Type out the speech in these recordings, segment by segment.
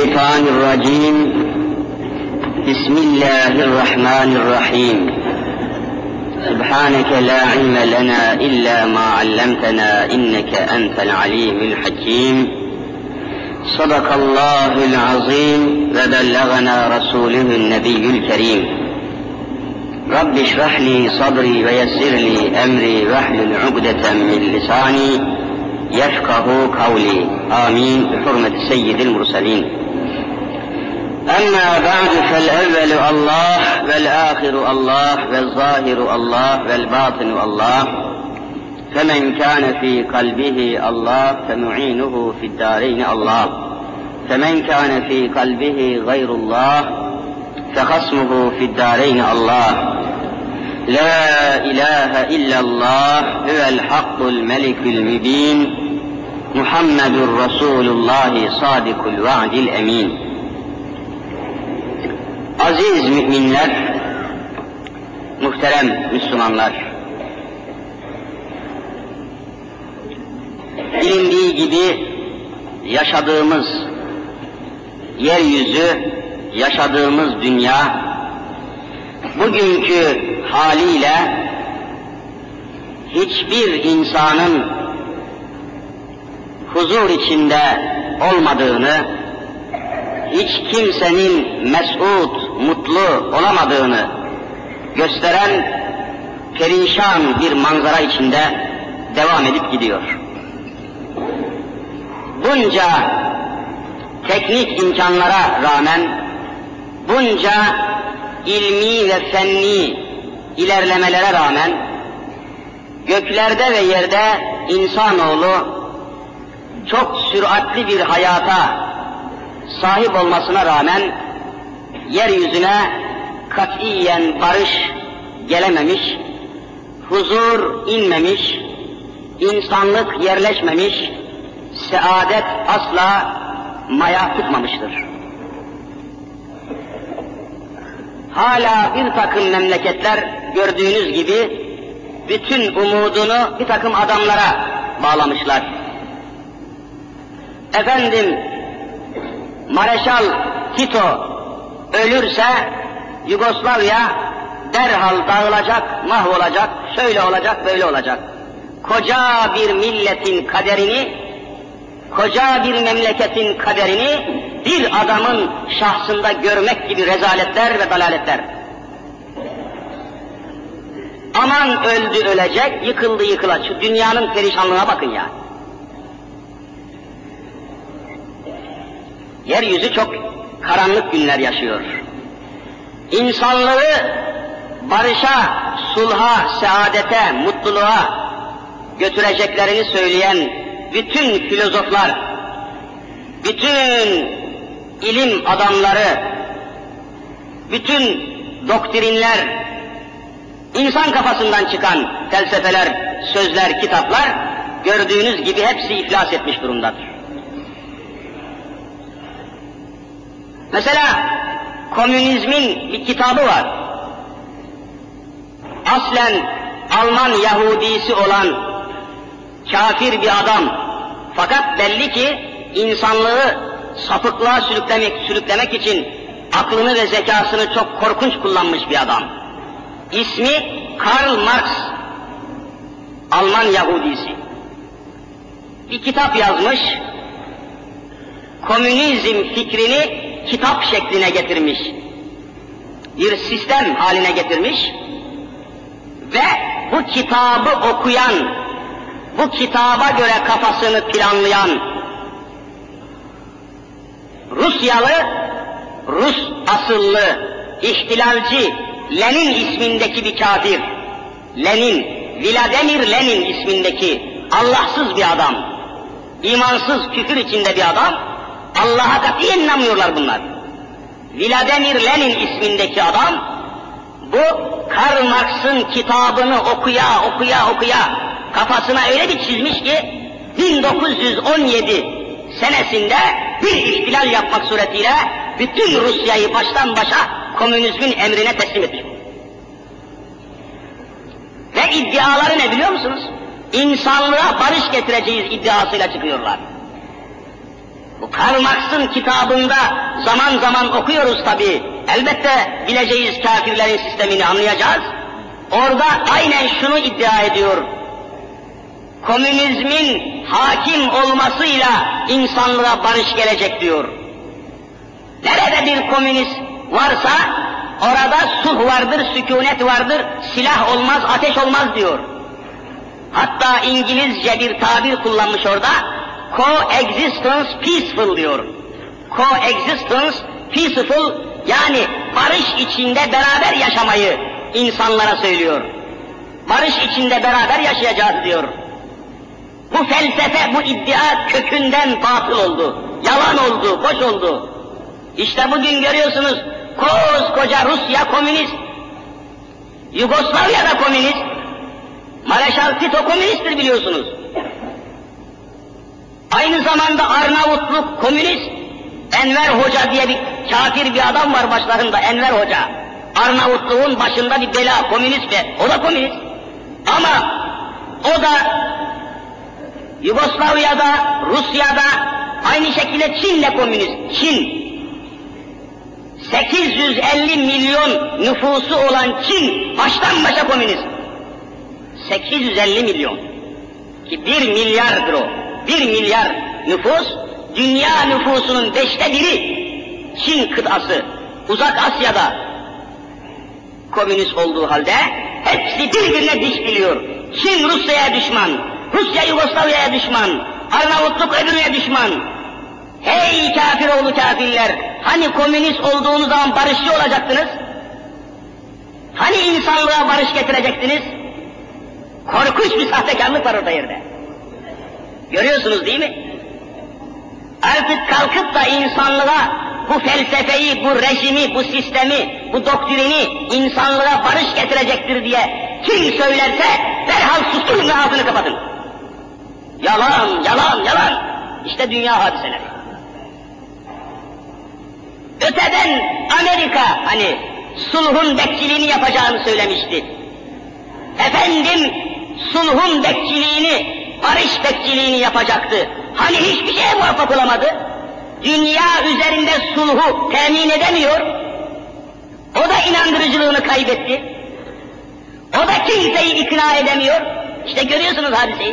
الشيطان الرجيم بسم الله الرحمن الرحيم سبحانك لا علم لنا إلا ما علمتنا إنك أنت العليم الحكيم صدق الله العظيم وبلغنا رسوله النبي الكريم رب اشرح لي صدري ويسر لي أمري واحلل عقدة من لساني يفقه قولي آمين بحرمة سيد المرسلين. أما بعد فالأول الله والآخر الله والظاهر الله والباطن الله، فمن كان في قلبه الله فمعينه في الدارين الله، فمن كان في قلبه غير الله فخصمه في الدارين الله. لا إله إلا الله هو الحق الملك المبين محمد رسول الله صادق الوعد الأمين. Aziz müminler, muhterem Müslümanlar, bilindiği gibi yaşadığımız yeryüzü, yaşadığımız dünya, bugünkü haliyle hiçbir insanın huzur içinde olmadığını, hiç kimsenin mesut, mutlu olamadığını gösteren perişan bir manzara içinde devam edip gidiyor. Bunca teknik imkanlara rağmen, bunca ilmi ve fenni ilerlemelere rağmen, göklerde ve yerde insanoğlu çok süratli bir hayata sahip olmasına rağmen yeryüzüne katiyen barış gelememiş, huzur inmemiş, insanlık yerleşmemiş, saadet asla maya tutmamıştır. Hala bir takım memleketler gördüğünüz gibi bütün umudunu bir takım adamlara bağlamışlar. Efendim, Mareşal Tito ölürse Yugoslavya derhal dağılacak, mahvolacak, şöyle olacak, böyle olacak. Koca bir milletin kaderini, koca bir memleketin kaderini bir adamın şahsında görmek gibi rezaletler ve dalaletler. Aman öldü ölecek, yıkıldı yıkılacak. Şu dünyanın perişanlığına bakın ya. Yeryüzü çok karanlık günler yaşıyor. İnsanlığı barışa, sulha, saadete, mutluluğa götüreceklerini söyleyen bütün filozoflar, bütün ilim adamları, bütün doktrinler, insan kafasından çıkan felsefeler, sözler, kitaplar gördüğünüz gibi hepsi iflas etmiş durumdadır. Mesela komünizmin bir kitabı var. Aslen Alman Yahudisi olan kafir bir adam. Fakat belli ki insanlığı sapıklığa sürüklemek için aklını ve zekasını çok korkunç kullanmış bir adam. İsmi Karl Marx, Alman Yahudisi. Bir kitap yazmış, komünizm fikrini kitap şekline getirmiş, bir sistem haline getirmiş ve bu kitabı okuyan, bu kitaba göre kafasını planlayan Rusyalı, Rus asıllı, ihtilalci Lenin ismindeki bir kafir, Lenin, Vladimir Lenin ismindeki Allahsız bir adam, imansız, küfür içinde bir adam, Allah'a katiyen inanmıyorlar bunlar. Vladimir Lenin ismindeki adam, bu Karl Marx'ın kitabını okuya kafasına öyle bir çizmiş ki 1917 senesinde bir ihtilal yapmak suretiyle bütün Rusya'yı baştan başa komünizmin emrine teslim etmiş. Ve iddiaları ne biliyor musunuz? İnsanlığa barış getireceğiz iddiasıyla çıkıyorlar. Bu Karl Marx'ın kitabında zaman zaman okuyoruz tabii. Elbette bileceğiz kafirlerin sistemini, anlayacağız. Orada aynen şunu iddia ediyor. Komünizmin hakim olmasıyla insanlığa barış gelecek diyor. Nerede bir komünist varsa orada sulh vardır, sükunet vardır, silah olmaz, ateş olmaz diyor. Hatta İngilizce bir tabir kullanmış orada, coexistence peaceful diyor. Coexistence peaceful, yani barış içinde beraber yaşamayı insanlara söylüyor. Barış içinde beraber yaşayacağız diyor. Bu felsefe, bu iddia kökünden batıl oldu, yalan oldu, boş oldu. İşte bugün görüyorsunuz, koskoca Rusya komünist, Yugoslavya da komünist, Mareşal Tito komünisttir biliyorsunuz. Aynı zamanda Arnavutluk komünist, Enver Hoca diye bir kafir bir adam var başlarında, Enver Hoca. Arnavutluğun başında bir bela, komünist de, o da komünist. Ama o da Yugoslavya'da, Rusya'da, aynı şekilde Çin'le komünist. Çin, 850 milyon nüfusu olan Çin, baştan başa komünist. 850 milyon. Ki 1 milyardır o. 1 milyar nüfus, dünya nüfusunun 1/5 Çin kıtası, Uzak Asya'da komünist olduğu halde hepsi birbirine diş biliyor. Çin Rusya'ya düşman, Rusya Yugoslavya'ya düşman, Arnavutluk öbürüne düşman. Hey kafiroğlu kafirler! Hani komünist olduğunuz zaman barışçı olacaktınız? Hani insanlığa barış getirecektiniz? Korkunç bir sahtekarlık var orada yerde. Görüyorsunuz değil mi? Artık kalkıp da insanlığa bu felsefeyi, bu rejimi, bu sistemi, bu doktrini insanlığa barış getirecektir diye kim söylerse derhal susturun ve ağzını kapatın. Yalan, yalan, yalan. İşte dünya hadiseleri. Öteden Amerika hani sulhun bekçiliğini yapacağını söylemişti. Efendim sulhun bekçiliğini, barış bekçiliğini yapacaktı. Hani hiçbir şeye muvaffak olamadı. Dünya üzerinde sulhu temin edemiyor. O da inandırıcılığını kaybetti. O da kimseyi ikna edemiyor. İşte görüyorsunuz hadiseyi.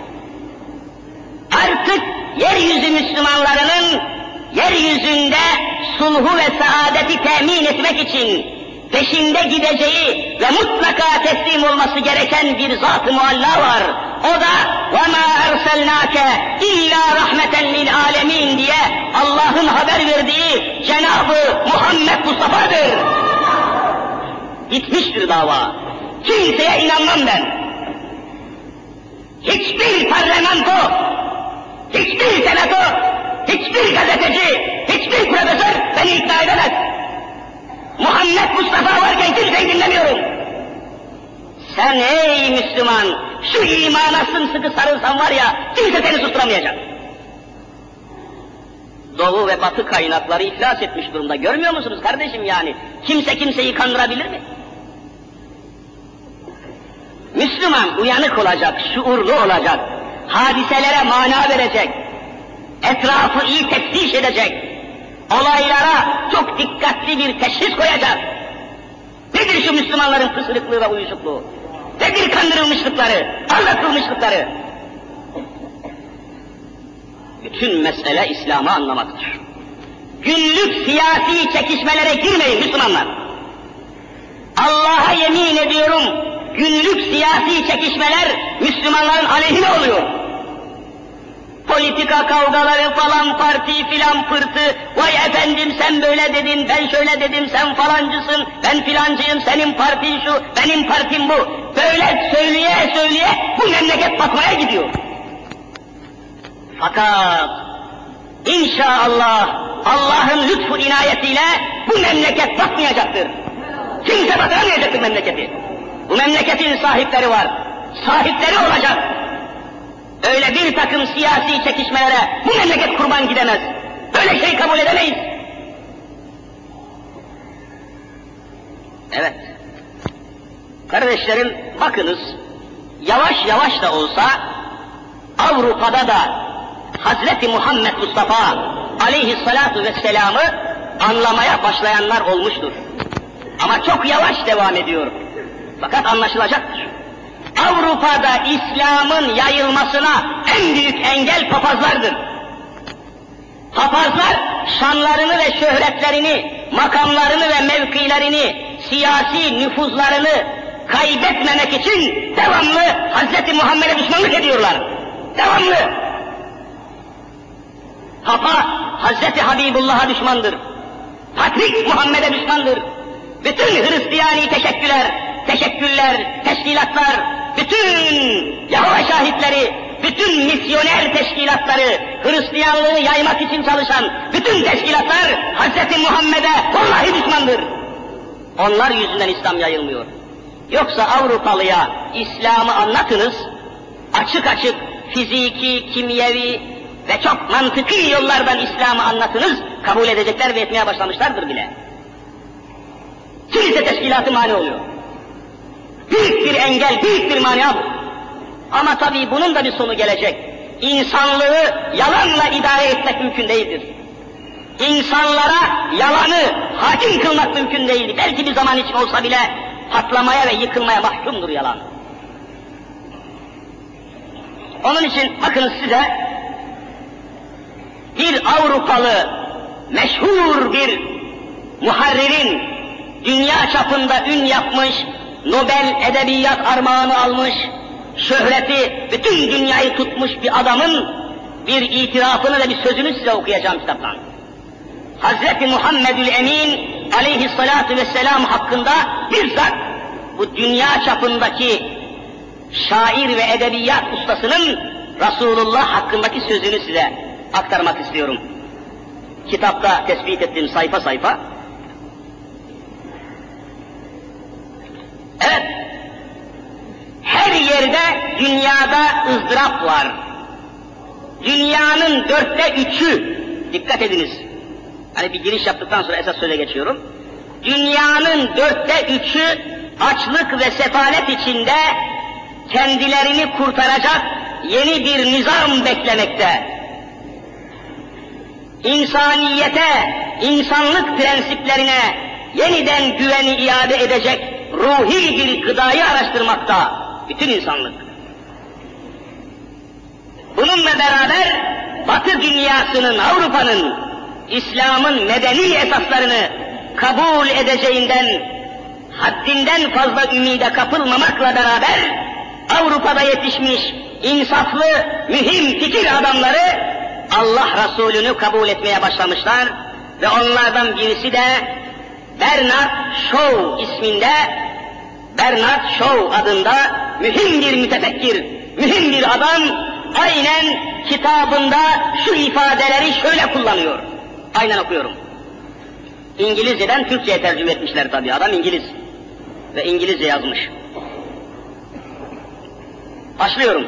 Artık yeryüzü Müslümanlarının yeryüzünde sulhu ve saadeti temin etmek için peşinde gideceği ve mutlaka teslim olması gereken bir zat-ı mualla var. O da وَمَا أَرْسَلْنَاكَ اِلَّا رَحْمَةً لِلْعَالَمِينَ diye Allah'ın haber verdiği Cenab-ı Muhammed Mustafa'dır. Bitmiştir dava. Kimseye inanmam ben. Hiçbir parlamento, hiçbir senato, hiçbir gazeteci, hiçbir profesör beni ikna edemez. Muhammed Mustafa varken kimseyi dinlemiyorum. Sen ey Müslüman, şu imana sımsıkı sarılsan var ya, kimse seni susturamayacak. Doğu ve Batı kaynakları iflas etmiş durumda. Görmüyor musunuz kardeşim yani? Kimse kimseyi kandırabilir mi? Müslüman uyanık olacak, şuurlu olacak, hadiselere mana verecek, etrafı iyi teftiş edecek, olaylara çok dikkatli bir teşhis koyacak. Nedir şu Müslümanların pısırıklığı ve uyuşukluğu? Nedir kandırılmışlıkları, aldatılmışlıkları? Bütün mesele İslam'ı anlamaktır. Günlük siyasi çekişmelere girmeyin Müslümanlar. Allah'a yemin ediyorum, günlük siyasi çekişmeler Müslümanların aleyhine oluyor. Politika kavgaları falan, parti filan pırtı, vay efendim sen böyle dedin, ben şöyle dedim, sen falancısın, ben filancıyım, senin partin şu, benim partim bu. Böyle söyleye söyleye bu memleket batmaya gidiyor. Fakat inşallah Allah'ın lütfu inayetiyle bu memleket batmayacaktır. Kimse batıramayacaktır memleketi. Bu memleketin sahipleri var, sahipleri olacak. Öyle bir takım siyasi çekişmelere bu memleket kurban gidemez. Böyle şey kabul edemeyiz. Evet. Kardeşlerim bakınız, yavaş yavaş da olsa Avrupa'da da Hazreti Muhammed Mustafa aleyhissalatu vesselam'ı anlamaya başlayanlar olmuştur. Ama çok yavaş devam ediyor. Fakat anlaşılacaktır. Avrupa'da İslam'ın yayılmasına en büyük engel papazlardır. Papazlar şanlarını ve şöhretlerini, makamlarını ve mevkilerini, siyasi nüfuzlarını kaybetmemek için devamlı Hazreti Muhammed'e düşmanlık ediyorlar. Devamlı. Papa Hazreti Habibullah'a düşmandır. Patrik Muhammed'e düşmandır. Bütün Hristiyani teşekküller, teşkilatlar, bütün Yahova şahitleri, bütün misyoner teşkilatları, Hristiyanlığı yaymak için çalışan bütün teşkilatlar Hazreti Muhammed'e vallahi düşmandır. Onlar yüzünden İslam yayılmıyor. Yoksa Avrupalıya İslam'ı anlatınız, açık açık fiziki, kimyevi ve çok mantıki yollardan İslam'ı anlatınız, kabul edecekler ve etmeye başlamışlardır bile. Kilise teşkilatı mani oluyor. Büyük bir engel, büyük bir mania bu. Ama tabii bunun da bir sonu gelecek. İnsanlığı yalanla idare etmek mümkün değildir. İnsanlara yalanı hakim kılmak mümkün değildir. Belki bir zaman için olsa bile patlamaya ve yıkılmaya mahkumdur yalan. Onun için bakınız size bir Avrupalı meşhur bir muharririn dünya çapında ün yapmış, Nobel Edebiyat armağanı almış, şöhreti bütün dünyayı tutmuş bir adamın bir itirafını ve bir sözünü size okuyacağım kitaptan. Hazreti Muhammedül Emin aleyhissalatu vesselam hakkında bizzat bu dünya çapındaki şair ve edebiyat ustasının Resulullah hakkındaki sözünü size aktarmak istiyorum. Kitapta tespit ettiğim sayfa sayfa. Evet, her yerde dünyada ızdırap var. Dünyanın 3/4'ü, dikkat ediniz, hani bir giriş yaptıktan sonra esas söze geçiyorum. Dünyanın 3/4'ü açlık ve sefalet içinde kendilerini kurtaracak yeni bir nizam beklemekte. İnsaniyete, insanlık prensiplerine yeniden güveni iade edecek ruhi bir gıdayı araştırmakta bütün insanlık. Bununla beraber Batı dünyasının, Avrupa'nın, İslam'ın medeni esaslarını kabul edeceğinden, haddinden fazla ümide kapılmamakla beraber Avrupa'da yetişmiş insaflı, mühim fikir adamları Allah Resulü'nü kabul etmeye başlamışlar ve onlardan birisi de Bernard Shaw isminde, Bernard Shaw adında mühim bir mütefekkir, mühim bir adam, aynen kitabında şu ifadeleri şöyle kullanıyor. Aynen okuyorum. İngilizceden Türkçe'ye tercüme etmişler tabii, adam İngiliz ve İngilizce yazmış. Başlıyorum.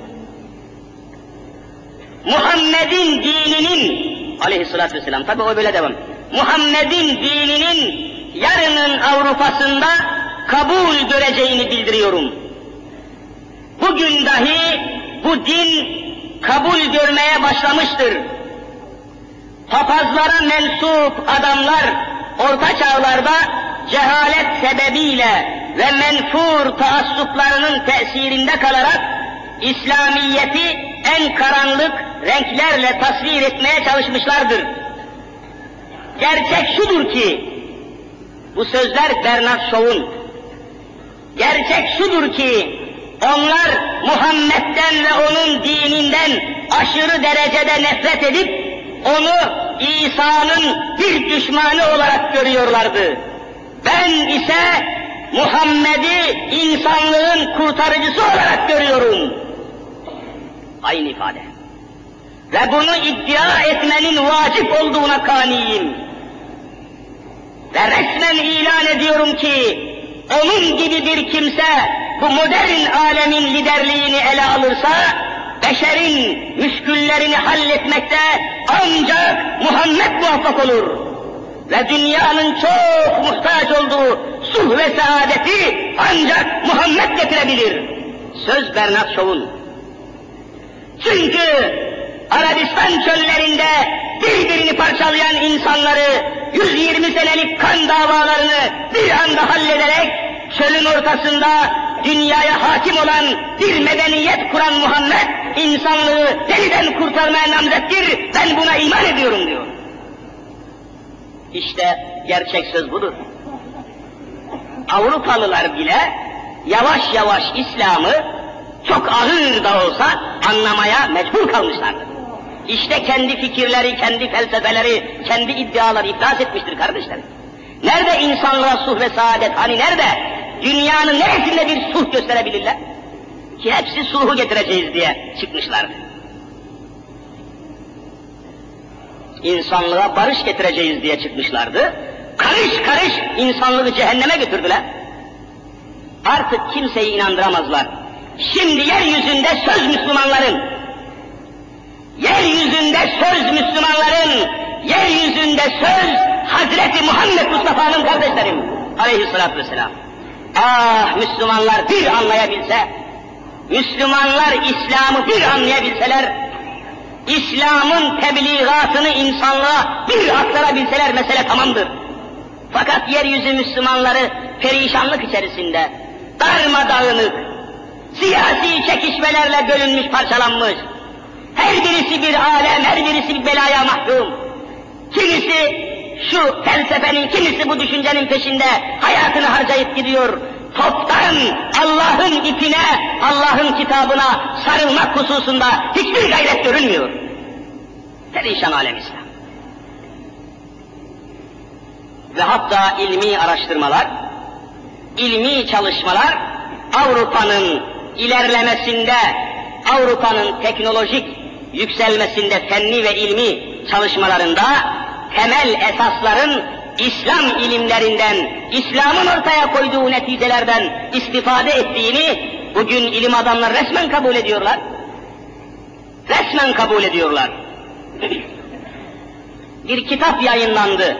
Muhammed'in dininin, aleyhissalatü vesselam, tabi o böyle devam. Muhammed'in dininin yarının Avrupa'sında kabul göreceğini bildiriyorum. Bugün dahi bu din kabul görmeye başlamıştır. Papazlara mensup adamlar orta çağlarda cehalet sebebiyle ve menfur taassuplarının tesirinde kalarak İslamiyeti en karanlık renklerle tasvir etmeye çalışmışlardır. Gerçek şudur ki, bu sözler Bernard Shaw'un, gerçek şudur ki, onlar Muhammed'den ve onun dininden aşırı derecede nefret edip, onu İsa'nın bir düşmanı olarak görüyorlardı. Ben ise Muhammed'i insanlığın kurtarıcısı olarak görüyorum. Aynı ifade. Ve bunu iddia etmenin vacip olduğuna kaniyim. Ve resmen ilan ediyorum ki, onun gibi bir kimse bu modern alemin liderliğini ele alırsa, beşerin müşküllerini halletmekte ancak Muhammed muvaffak olur. Ve dünyanın çok muhtaç olduğu sulh ve saadeti ancak Muhammed getirebilir. Söz Bernard Shaw'un. Çünkü Arabistan çöllerinde birbirini parçalayan insanları, 120 senelik kan davalarını bir anda hallederek, çölün ortasında dünyaya hakim olan bir medeniyet kuran Muhammed, insanlığı deliden kurtarmaya namzettir, ben buna iman ediyorum diyor. İşte gerçek söz budur. Avrupalılar bile yavaş yavaş İslam'ı çok ağır da olsa anlamaya mecbur kalmışlardır. İşte kendi fikirleri, kendi felsefeleri, kendi iddiaları iflas etmiştir kardeşlerim. Nerede insanlığa sulh ve saadet, hani nerede? Dünyanın neresinde bir sulh gösterebilirler? Ki hepsi sulhu getireceğiz diye çıkmışlardı. İnsanlığa barış getireceğiz diye çıkmışlardı. Karış karış insanlığı cehenneme götürdüler. Artık kimseyi inandıramazlar. Şimdi yeryüzünde söz Müslümanların, yeryüzünde söz Hazreti Muhammed Mustafa'nın kardeşlerim aleyhissalatü vesselam. Ah Müslümanlar bir anlayabilse, Müslümanlar İslam'ı bir anlayabilseler, İslam'ın tebliğatını insanlığa bir aktarabilseler mesele tamamdır. Fakat yeryüzü Müslümanları perişanlık içerisinde, darmadağınık, siyasi çekişmelerle bölünmüş, parçalanmış. Her birisi bir alem, her birisi bir belaya mahkum. Kimisi şu felsefenin, kimisi bu düşüncenin peşinde hayatını harcayıp gidiyor. Toptan Allah'ın ipine, Allah'ın kitabına sarılmak hususunda hiçbir gayret görünmüyor. Perişan alem İslam. Ve hatta ilmi araştırmalar, ilmi çalışmalar Avrupa'nın ilerlemesinde, Avrupa'nın teknolojik yükselmesinde, fenni ve ilmi çalışmalarında temel esasların İslam ilimlerinden, İslam'ın ortaya koyduğu neticelerden istifade ettiğini bugün ilim adamları resmen kabul ediyorlar. Resmen kabul ediyorlar. Bir kitap yayınlandı.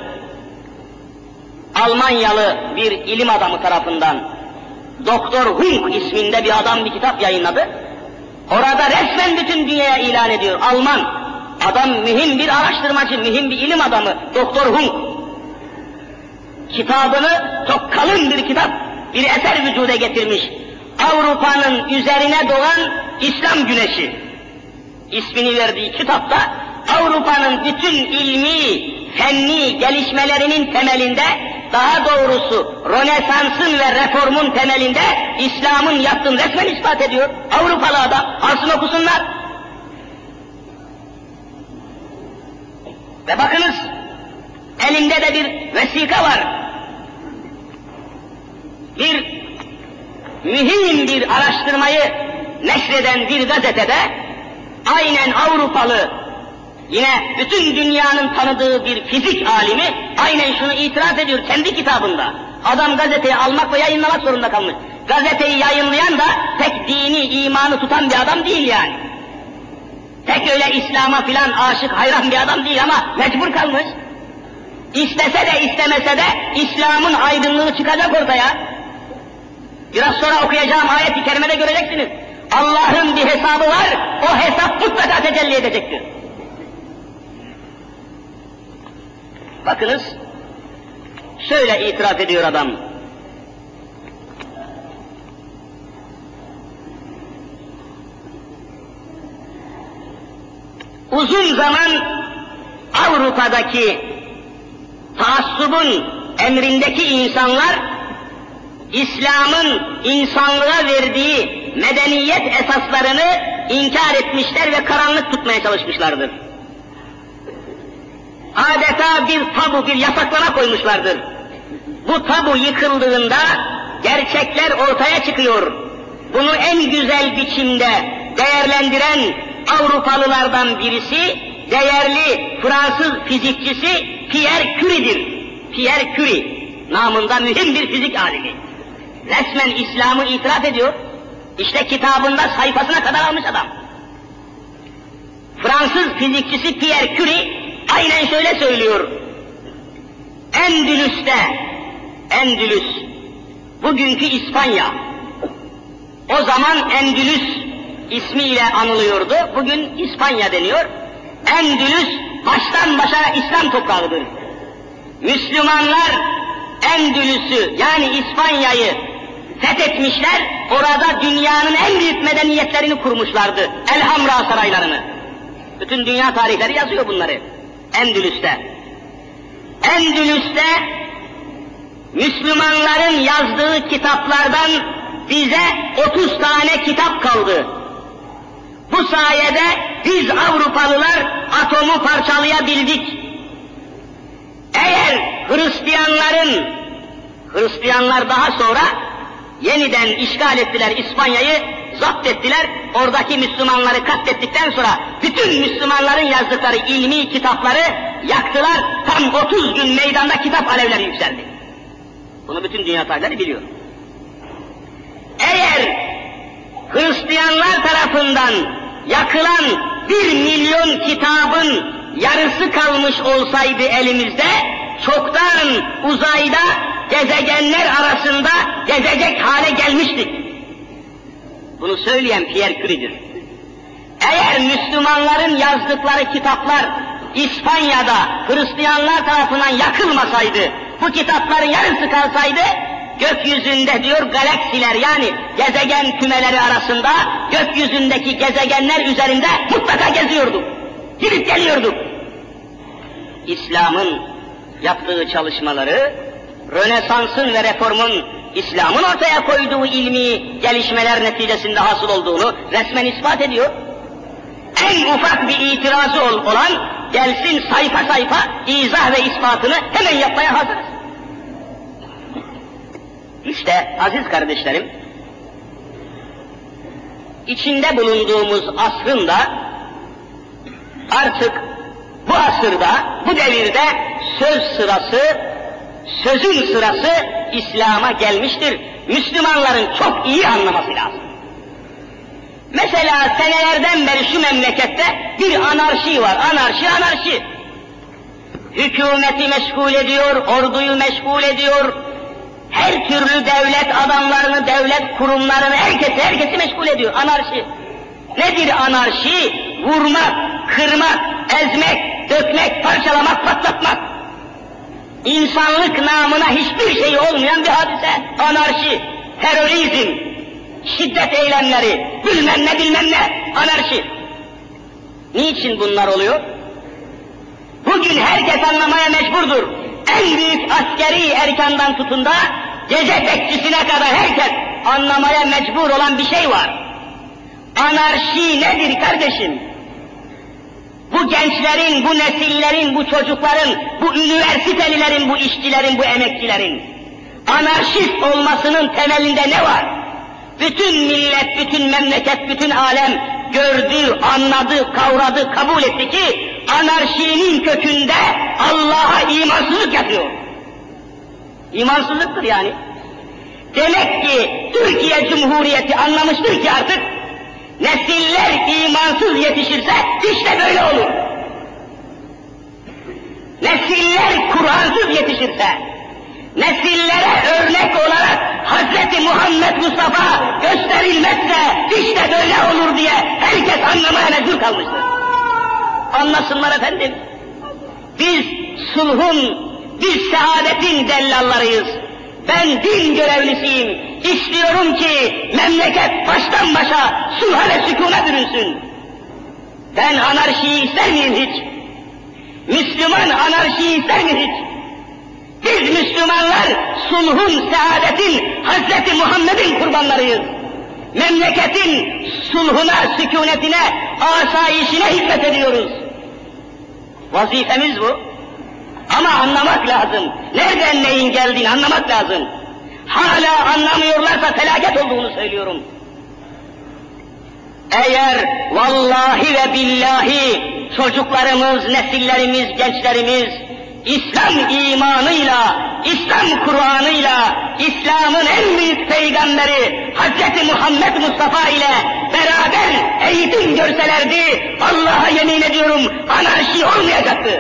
Almanyalı bir ilim adamı tarafından, Doktor Hunk isminde bir adam bir kitap yayınladı. Orada resmen bütün dünyaya ilan ediyor. Alman adam, mühim bir araştırmacı, mühim bir ilim adamı Doktor Hunk. Kitabını, çok kalın bir kitap, bir eser vücuda getirmiş. Avrupa'nın üzerine doğan İslam güneşi ismini verdiği kitapta Avrupa'nın bütün ilmi, fenni gelişmelerinin temelinde, daha doğrusu Rönesans'ın ve reformun temelinde İslam'ın yaptığını resmen ispat ediyor. Avrupalı adam, alsın okusunlar. Ve bakınız, elimde de bir vesika var. Bir mühim bir araştırmayı neşreden bir gazetede, aynen Avrupalı, yine bütün dünyanın tanıdığı bir fizik alimi, aynen şunu itiraf ediyor kendi kitabında. Adam gazeteyi almak ve yayınlamak zorunda kalmış. Gazeteyi yayınlayan da pek dini, imanı tutan bir adam değil yani. Pek öyle İslam'a filan aşık, hayran bir adam değil ama mecbur kalmış. İstese de istemese de İslam'ın aydınlığı çıkacak ortaya. Biraz sonra okuyacağım ayet-i kerimede göreceksiniz. Allah'ın bir hesabı var, o hesap mutlaka tecelli edecektir. Bakınız, şöyle itiraf ediyor adam. Uzun zaman Avrupa'daki taassubun emrindeki insanlar, İslam'ın insanlığa verdiği medeniyet esaslarını inkar etmişler ve karanlık tutmaya çalışmışlardır. Adeta bir tabu, bir yasaklama koymuşlardır. Bu tabu yıkıldığında gerçekler ortaya çıkıyor. Bunu en güzel biçimde değerlendiren Avrupalılardan birisi, değerli Fransız fizikçisi Pierre Curie'dir. Pierre Curie namında mühim bir fizik alimi. Resmen İslam'ı itiraf ediyor. İşte kitabında sayfasına kadar almış adam. Fransız fizikçisi Pierre Curie aynen şöyle söylüyor. Endülüs, bugünkü İspanya, o zaman Endülüs ismiyle anılıyordu. Bugün İspanya deniyor. Endülüs baştan başa İslam toprağıdır. Müslümanlar Endülüs'ü yani İspanya'yı fethetmişler. Orada dünyanın en büyük medeniyetlerini kurmuşlardı. El Hamra saraylarını. Bütün dünya tarihleri yazıyor bunları. Endülüs'te. Endülüs'te Müslümanların yazdığı kitaplardan bize 30 tane kitap kaldı. Bu sayede biz Avrupalılar atomu parçalayabildik. Eğer Hristiyanlar daha sonra yeniden işgal ettiler İspanya'yı, zapt ettiler, oradaki Müslümanları katlettikten sonra bütün Müslümanların yazdıkları ilmi kitapları yaktılar, tam 30 gün meydanda kitap alevleri yükseldi. Bunu bütün dünya tarihleri biliyor. Eğer Hristiyanlar tarafından yakılan 1 milyon kitabın yarısı kalmış olsaydı elimizde, çoktan uzayda gezegenler arasında gezecek hale gelmiştik. Bunu söyleyen Pierre Curie'dir. Eğer Müslümanların yazdıkları kitaplar İspanya'da Hristiyanlar tarafından yakılmasaydı, bu kitapların yarısı kalsaydı, gökyüzünde diyor galaksiler yani gezegen kümeleri arasında gökyüzündeki gezegenler üzerinde mutlaka geziyorduk. Gidip geliyorduk. İslam'ın yaptığı çalışmaları, Rönesans'ın ve Reform'un İslam'ın ortaya koyduğu ilmi gelişmeler neticesinde hasıl olduğunu resmen ispat ediyor. En ufak bir itirazı olan gelsin sayfa sayfa izah ve ispatını hemen yapmaya hazırız. İşte aziz kardeşlerim, içinde bulunduğumuz asrın da artık bu asırda, bu devirde sözün sırası İslam'a gelmiştir. Müslümanların çok iyi anlaması lazım. Mesela senelerden beri şu memlekette bir anarşi var, anarşi. Hükümeti meşgul ediyor, orduyu meşgul ediyor, her türlü devlet adamlarını, devlet kurumlarını, herkesi meşgul ediyor, anarşi. Nedir anarşi? Vurmak, kırmak, ezmek, dökmek, parçalamak, patlatmak. İnsanlık namına hiçbir şey olmayan bir hadise, anarşi, terörizm, şiddet eylemleri, bilmem ne, anarşi. Niçin bunlar oluyor? Bugün herkes anlamaya mecburdur. En büyük askeri erkandan tutun da gece bekçisine kadar herkes anlamaya mecbur olan bir şey var. Anarşi nedir kardeşim? Bu gençlerin, bu nesillerin, bu çocukların, bu üniversitelilerin, bu işçilerin, bu emekçilerin anarşist olmasının temelinde ne var? Bütün millet, bütün memleket, bütün alem gördü, anladı, kavradı, kabul etti ki anarşinin kökünde Allah'a imansızlık yatıyor. İmansızlıktır yani. Demek ki Türkiye Cumhuriyeti anlamıştır ki artık nesiller imansız yetişirse işte böyle olur. Nesiller Kur'ansız yetişirse, nesillere örnek olarak Hazreti Muhammed Mustafa gösterilmezse işte böyle olur diye herkes anlamaya mecbur kalmıştır. Anlasınlar efendim. Biz sulhun, biz saadetin dellallarıyız. Ben din görevlisiyim. İstiyorum ki memleket baştan başa sulha ve sükûna bürünsün. Ben anarşiyi ister miyim hiç? Müslüman anarşiyi ister mi hiç? Biz Müslümanlar sulhun, saadetin, Hazreti Muhammed'in kurbanlarıyız. Memleketin sulhuna, sükûnetine, asayişine hizmet ediyoruz. Vazifemiz bu. Ama anlamak lazım. Nereden neyin geldiğini anlamak lazım. Hala anlamıyorlarsa felaket olduğunu söylüyorum. Eğer vallahi ve billahi çocuklarımız, nesillerimiz, gençlerimiz İslam imanıyla, İslam Kur'an'ıyla, İslam'ın en büyük peygamberi Hz. Muhammed Mustafa ile beraber eğitim görselerdi, Allah'a yemin ediyorum anarşi olmayacaktı.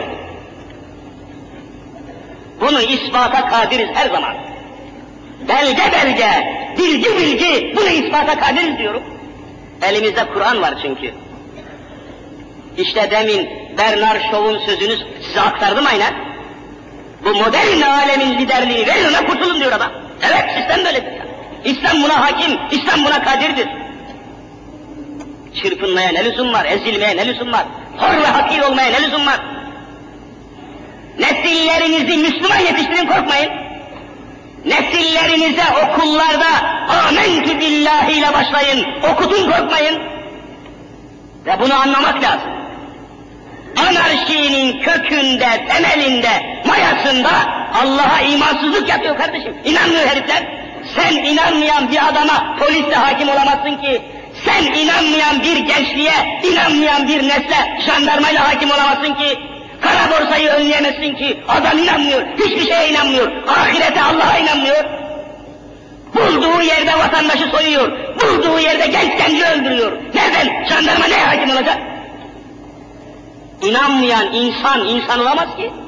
Bunu ispata kadiriz her zaman. Belge belge, bilgi bilgi, bunu ispata kadiriz diyorum. Elimizde Kur'an var çünkü. İşte demin Bernard Shaw'un sözünü size aktardım aynen. Bu modern alemin liderliği verin ona kurtulun diyor adam. Evet, sistem böyledir ya. İslam buna hakim, İslam buna kadirdir. Çırpınmaya ne lüzum var, ezilmeye ne lüzum var, hor ve hakir olmaya ne lüzum var? Nesillerinizi Müslüman yetiştirin, korkmayın. Nesillerinize okullarda âmentü billahi ile başlayın, okutun, korkmayın. Ve bunu anlamak lazım. Anarşinin kökünde, temelinde, mayasında Allah'a imansızlık yapıyor kardeşim. İnanmıyor herifler. Sen inanmayan bir adama polisle hakim olamazsın ki, sen inanmayan bir gençliğe, inanmayan bir nesle jandarmayla hakim olamazsın ki, kara borsayı önleyemezsin ki, adam inanmıyor, hiçbir şeye inanmıyor, ahirete, Allah'a inanmıyor. Bulduğu yerde vatandaşı soyuyor, bulduğu yerde genci öldürüyor. Nereden? Jandarma neye hakim olacak? İnanmayan insan olamaz ki.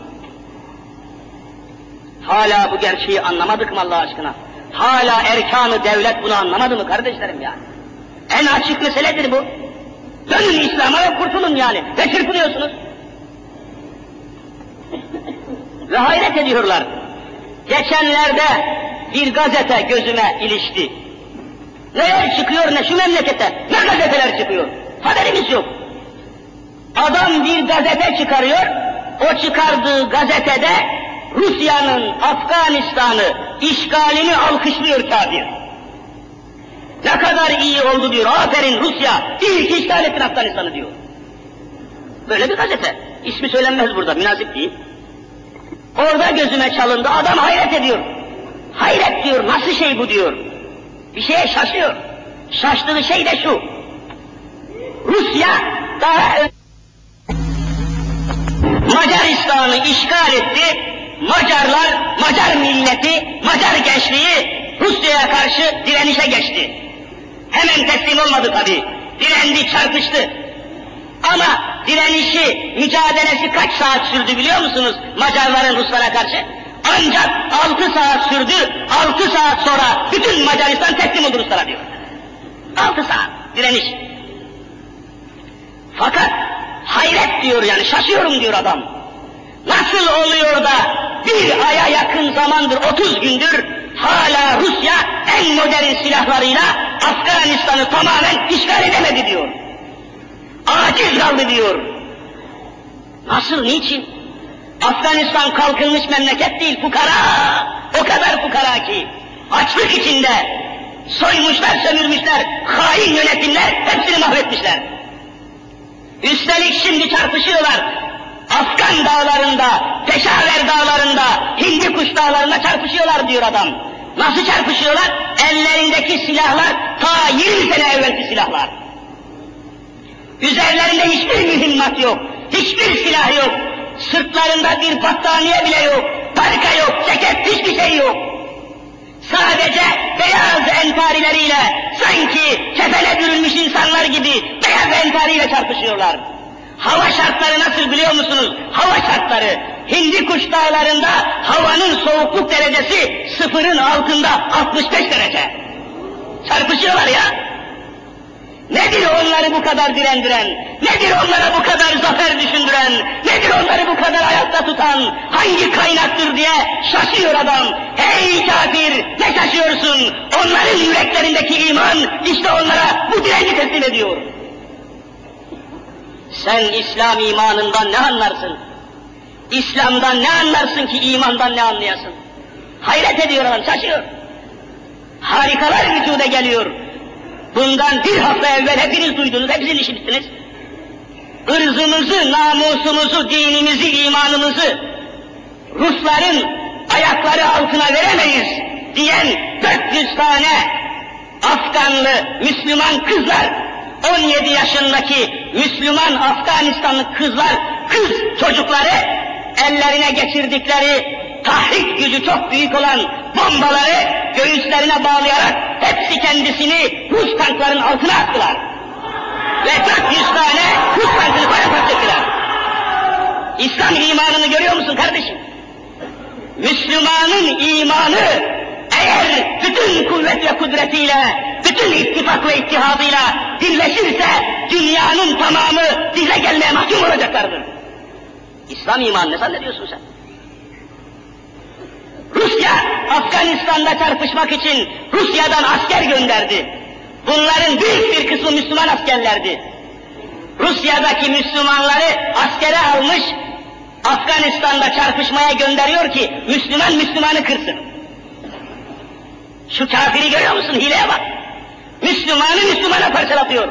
Hala bu gerçeği anlamadık mı Allah aşkına? Hala erkan-ı devlet bunu anlamadı mı kardeşlerim yani? En açık meseledir bu. Dönün İslam'a ve kurtulun yani. Ve çırpınıyorsunuz. Ve hayret ediyorlar. Geçenlerde bir gazete gözüme ilişti. Neler çıkıyor ne şu memlekete, ne gazeteler çıkıyor. Haberimiz yok. Adam bir gazete çıkarıyor, o çıkardığı gazetede Rusya'nın Afganistan'ı işgalini alkışlıyor kafir. Ne kadar iyi oldu diyor, aferin Rusya, iyi ki işgal ettin Afganistan'ı diyor. Böyle bir gazete, ismi söylenmez burada, münasip değil. Orada gözüme çalındı, adam hayret ediyor. Hayret diyor, nasıl şey bu diyor. Bir şeye şaşıyor. Şaştığı şey de şu. Rusya daha Macaristan'ı işgal etti. Macarlar, Macar milleti, Macar gençliği Rusya'ya karşı direnişe geçti. Hemen teslim olmadı tabii. Direndi, çarpıştı. Ama direnişi, mücadelesi kaç saat sürdü biliyor musunuz Macarların Ruslara karşı? Ancak 6 saat sürdü, 6 saat sonra bütün Macaristan teslim oldu Ruslara diyor. 6 saat direniş. Fakat hayret diyor yani, şaşıyorum diyor adam. Nasıl oluyor da bir aya yakın zamandır, 30 gündür hala Rusya en modern silahlarıyla Afganistan'ı tamamen işgal edemedi diyor. Aciz kaldı diyor. Nasıl, niçin? Afganistan kalkınmış memleket değil, fukara. O kadar fukara ki, açlık içinde, soymuşlar, sömürmüşler, hain yönetimler hepsini mahvetmişler. Üstelik şimdi çarpışıyorlar. Afgan dağlarında, Peşaver dağlarında, Hindikuş dağlarında çarpışıyorlar diyor adam. Nasıl çarpışıyorlar? Ellerindeki silahlar ta 20 sene evvelki silahlar. Üzerlerinde hiçbir mühimmat yok, hiçbir silah yok. Sırtlarında bir battaniye bile yok, parka yok, ceket, hiçbir şey yok. Sadece beyaz entarileriyle, sanki kefene bürünmüş insanlar gibi beyaz entariyle çarpışıyorlar. Hava şartları nasıl biliyor musunuz? Hava şartları, Hindikuş dağlarında havanın soğukluk derecesi 0'ın altında 65 derece. Çarpışıyorlar ya. Nedir onları bu kadar direndiren, nedir onlara bu kadar zafer düşündüren, nedir onları bu kadar ayakta tutan, hangi kaynaktır diye şaşıyor adam. Hey kafir, ne şaşıyorsun? Onların yüreklerindeki iman işte onlara bu direnci teslim ediyor. Sen İslam imanından ne anlarsın? İslam'dan ne anlarsın ki imandan ne anlayasın? Hayret ediyor adam, şaşıyor. Harikalar vücuda geliyor. Bundan bir hafta evvel hepiniz duydunuz, hepsini işittiniz. Irzımızı, namusumuzu, dinimizi, imanımızı Rusların ayakları altına veremeyiz diyen 400 tane Afganlı Müslüman kızlar, 17 yaşındaki Müslüman Afganistanlı kızlar, kız çocukları ellerine geçirdikleri tahrik gücü çok büyük olan bombaları göğüslerine bağlayarak hepsi kendisini Rus tankların altına attılar. Ve 400 tane Rus tankını paramparça ettiler. İslam imanını görüyor musun kardeşim? Müslümanın imanı eğer bütün kuvvet ve kudretiyle, bütün bütün ittifak ve ittihadıyla birleşirse dünyanın tamamı dize gelmeye mahkum olacaklardır. İslam imanı ne zannediyorsun sen? Rusya, Afganistan'da çarpışmak için Rusya'dan asker gönderdi. Bunların büyük bir kısmı Müslüman askerlerdi. Rusya'daki Müslümanları askere almış, Afganistan'da çarpışmaya gönderiyor ki Müslüman Müslümanı kırsın. Şu kafiri görüyor musun? Hileye bak. Müslümanı Müslümana parçalatıyor.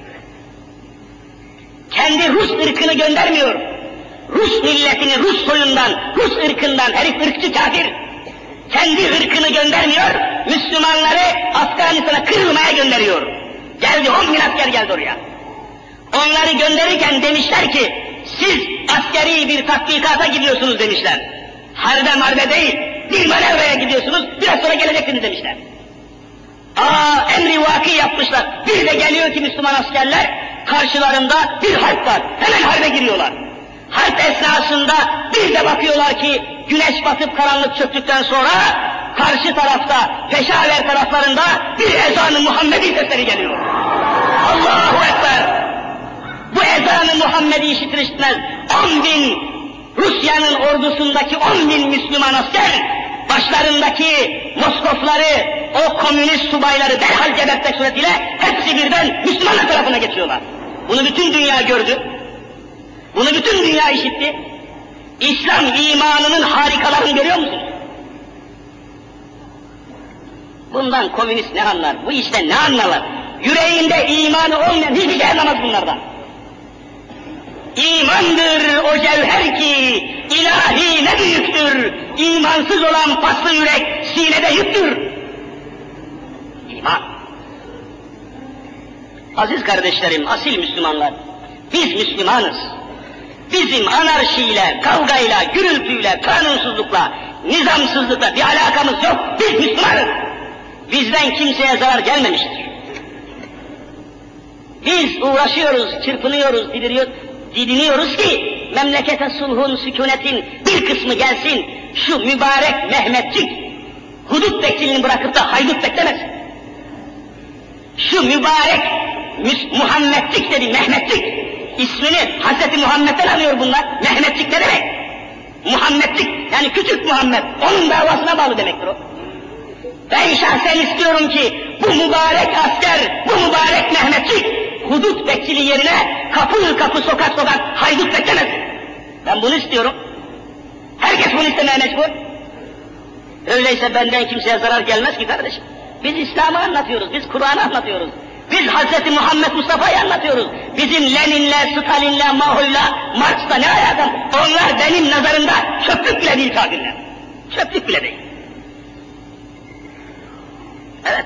Kendi Rus ırkını göndermiyor. Rus milletini, Rus soyundan, Rus ırkından, herif ırkçı kafir. Kendi ırkını göndermiyor, Müslümanları Afganistan'a kırılmaya gönderiyor. Geldi, 10.000 asker geldi oraya. Onları gönderirken demişler ki, siz askeri bir tatbikata gidiyorsunuz demişler. Harbe marbe değil, bir manevraya gidiyorsunuz, biraz sonra geleceksiniz demişler. Emri vaki yapmışlar. Bir de geliyor ki Müslüman askerler, karşılarında bir harp var, hemen harbe giriyorlar. Harp esnasında bir de bakıyorlar ki, güneş batıp karanlık çöktükten sonra, karşı tarafta, Peşaver taraflarında bir ezan-ı Muhammedi sesleri geliyor. Allahu Ekber! Bu ezan-ı Muhammedi işitir işitmez, 10.000 Rusya'nın ordusundaki 10.000 Müslüman asker, başlarındaki Moskofları, o komünist subayları derhal gebertmek suretiyle hepsi birden Müslümanlar tarafına geçiyorlar. Bunu bütün dünya gördü. Bunu bütün dünya işitti. İslam imanının harikalarını görüyor musunuz? Bundan komünist ne anlar? Bu işte ne anlarlar? Yüreğinde imanı olmayan hiçbir şey anlamaz bunlardan. İmandır o cevher ki ilahi ne büyüktür. İmansız olan paslı yürek sinede yüktür. İman. Aziz kardeşlerim, asil Müslümanlar, biz Müslümanız. Bizim anarşiyle, kavgayla, gürültüyle, kanunsuzlukla, nizamsızlıkla bir alakamız yok. Biz Müslümanız. Bizden kimseye zarar gelmemiştir. Biz uğraşıyoruz, çırpınıyoruz, didiniyoruz ki memlekete sulhun, sükunetin bir kısmı gelsin. Şu mübarek Mehmetçik hudut bekçiliğini bırakıp da haydut beklemesin. Şu mübarek Muhammedcik dedi, Mehmetcik. İsmini Hazreti Muhammed'den alıyor bunlar. Mehmetcik ne demek? Muhammedcik, yani küçük Muhammed. Onun davasına bağlı demektir o. Ben şahsen istiyorum ki bu mübarek asker, bu mübarek Mehmetcik hudut bekçiliği yerine kapı kapı, sokak sokak haydut beklemesin. Ben bunu istiyorum. Herkes bunu istemeye mecbur. Öyleyse benden kimseye zarar gelmez ki kardeşim. Biz İslam'ı anlatıyoruz, biz Kur'an'ı anlatıyoruz. Biz Hazreti Muhammed Mustafa'yı anlatıyoruz. Bizim Lenin'le, Stalin'le, Mao'yla, Marx'la ne alakam? Onlar benim nazarımda çöplük bile değil kafirler. Çöplük bile değil. Evet.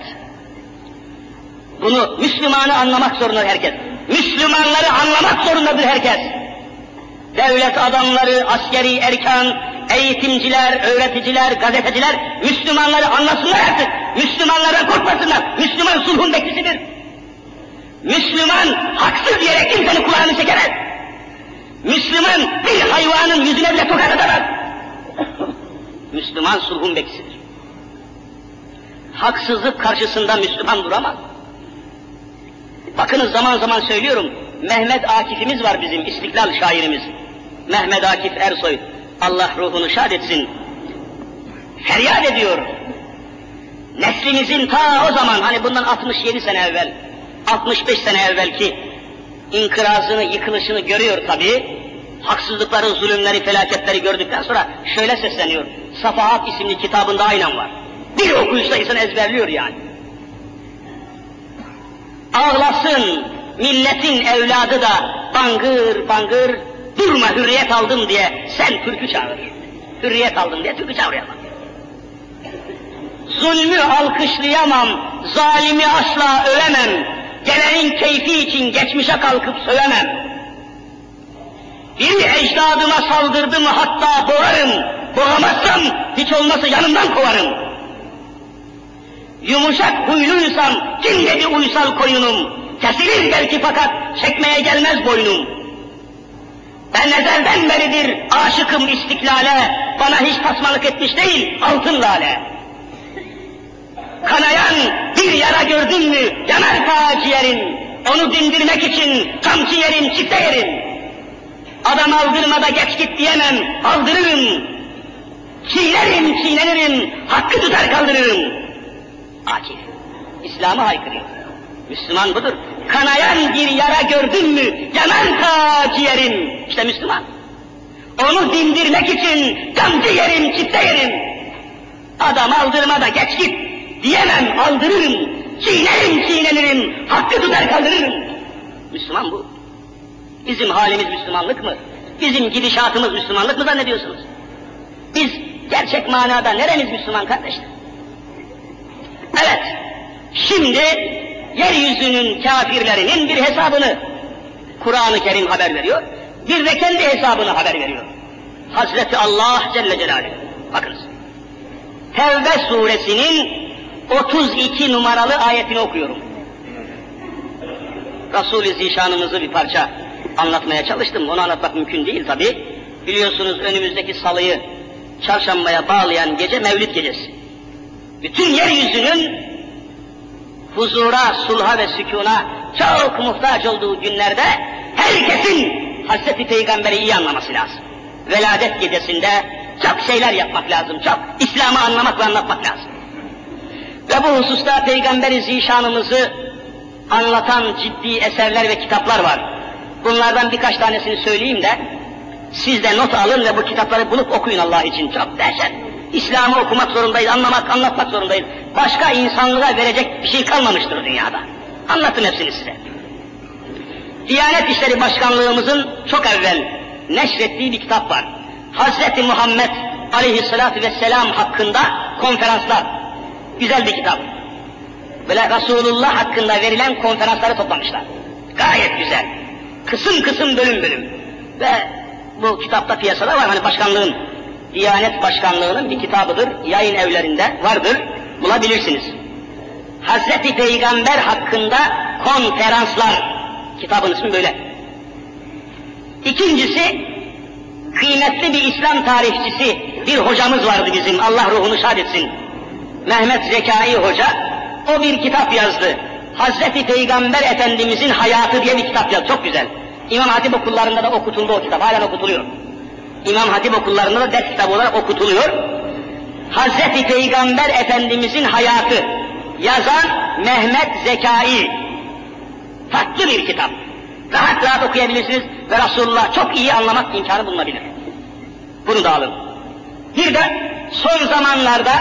Bunu Müslümanı anlamak zorunda herkes. Müslümanları anlamak zorundadır herkes. Devlet adamları, askeri erkan, eğitimciler, öğreticiler, gazeteciler Müslümanları anlasınlar artık. Müslümanlardan korkmasınlar. Müslüman sulhun bekçisidir. Müslüman haksız yere kimsenin kulağını çekemez. Müslüman bir hayvanın yüzüne bile tokat atamaz. Müslüman sulhun bekçisidir. Haksızlık karşısında Müslüman duramaz. Bakınız zaman zaman söylüyorum, Mehmet Akif'imiz var bizim, İstiklal şairimiz. Mehmet Akif Ersoy, Allah ruhunu şad etsin. Feryat ediyor. Neslimizin ta o zaman, hani bundan 67 sene evvel, 65 sene evvelki inkırazını, yıkılışını görüyor tabii. Haksızlıkları, zulümleri, felaketleri gördükten sonra şöyle sesleniyor. Safahat isimli kitabında aynen var. Bir okuyuşta insan ezberliyor yani. Ağlasın milletin evladı da bangır bangır durma hürriyet aldım diye sen türkü çağır. Hürriyet aldım diye türkü çağırıyor. Zulmü alkışlayamam, zalimi asla övemem, gelenin keyfi için geçmişe kalkıp sövemem. Bir ecdadıma saldırdı mı hatta boğarım, boğamazsam hiç olmazsa yanımdan kovarım. Yumuşak huyluysam kim dedi uysal koyunum, kesilir belki fakat çekmeye gelmez boynum. Ben ezelden beridir aşıkım istiklale, bana hiç tasmalık etmiş değil altın lale. Kanayan bir yara gördün mü yanar ta ciğerin, onu dindirmek için kamçı yerim, çifte yerim. Adam aldırmada geç git diyemem, aldırırım. Çiğnerim, çiğnenirim, hakkı tutar kaldırırım. Akif, İslam'a haykırıyor. Müslüman budur. Kanayan bir yara gördün mü yanar ta ciğerin. İşte Müslüman. Onu dindirmek için kamçı yerim, çifte yerim. Adam aldırmada geç git diyemem, aldırırım. Çiğnerim, çiğnenirim, hakkı tutar kaldırırım. Müslüman bu. Bizim halimiz Müslümanlık mı? Bizim gidişatımız Müslümanlık mı zannediyorsunuz? Biz gerçek manada neremiz Müslüman kardeşler? Evet, şimdi yeryüzünün kafirlerinin bir hesabını Kur'an-ı Kerim haber veriyor, bir de kendi hesabını haber veriyor. Hazreti Allah Celle Celaluhu. Bakınız. Tevbe suresinin 32 numaralı ayetini okuyorum. Resul-i Zişanımızı bir parça anlatmaya çalıştım. Onu anlatmak mümkün değil tabi. Biliyorsunuz önümüzdeki salıyı çarşambaya bağlayan gece Mevlid gecesi. Bütün yeryüzünün huzura, sulha ve sükûna çok muhtaç olduğu günlerde herkesin Hazreti Peygamber'i iyi anlaması lazım. Veladet gecesinde çok şeyler yapmak lazım, çok İslam'ı anlamak ve anlatmak lazım. Ve bu hususta Peygamber-i Zişanımızı anlatan ciddi eserler ve kitaplar var. Bunlardan birkaç tanesini söyleyeyim de siz de not alın ve bu kitapları bulup okuyun Allah için. Çok dehşet. İslam'ı okumak zorundayız, anlatmak zorundayız. Başka insanlığa verecek bir şey kalmamıştır dünyada. Anlatın hepsini size. Diyanet İşleri Başkanlığımızın çok evvel neşrettiği bir kitap var. Hazreti Muhammed Aleyhisselatü Vesselam hakkında konferanslar. Güzel bir kitap. Böyle Resulullah hakkında verilen konferansları toplamışlar. Gayet güzel. Kısım kısım, bölüm bölüm. Ve bu kitapta piyasada var. Hani başkanlığın, Diyanet Başkanlığı'nın bir kitabıdır. Yayın evlerinde vardır. Bulabilirsiniz. Hazreti Peygamber hakkında konferanslar. Kitabın ismi böyle. İkincisi, kıymetli bir İslam tarihçisi bir hocamız vardı bizim. Allah ruhunu şad etsin. Mehmet Zekai Hoca. O bir kitap yazdı. Hazreti Peygamber Efendimizin Hayatı diye bir kitap yazdı. Çok güzel. İmam Hatip okullarında da okutuldu o kitap. Halen okutuluyor. İmam Hatip okullarında da ders kitabı olarak okutuluyor. Hazreti Peygamber Efendimizin Hayatı yazan Mehmet Zekai. Farklı bir kitap. Rahat rahat okuyabilirsiniz ve Resulullah çok iyi anlamak imkanı bulunabilir. Bunu da alın. Bir de son zamanlarda